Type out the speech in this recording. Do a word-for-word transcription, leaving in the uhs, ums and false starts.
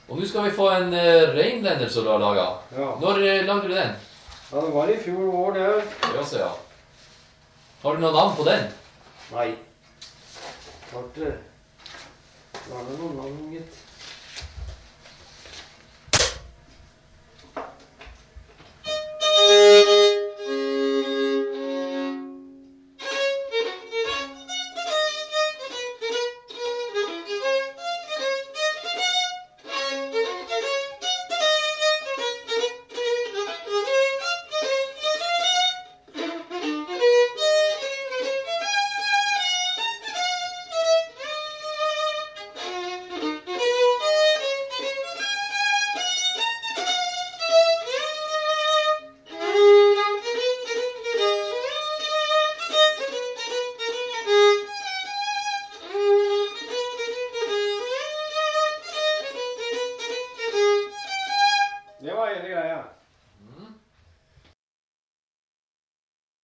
Og nå skal vi få en uh, reinblender som du har laget. Ja. Når uh, lagde du den? Ja, det var i fjor år, det. Det også, ja. Har du noe navn på den? Nei. Klart det. Det var noe navn, gitt. Det var hele greia.